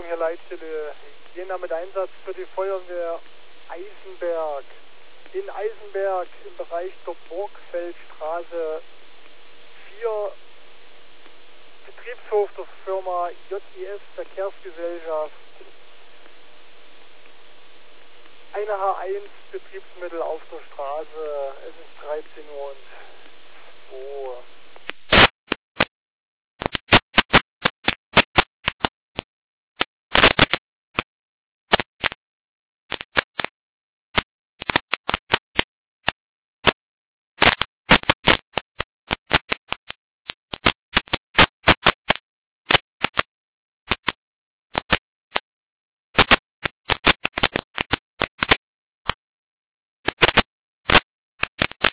hier Leitstelle Jena mit Einsatz für die Feuerwehr Eisenberg. In Eisenberg im Bereich der Burgfeldstraße 4, Betriebshof der Firma JIS Verkehrsgesellschaft. Eine H1 Betriebsmittel auf der Straße. Es ist 13:02 Uhr.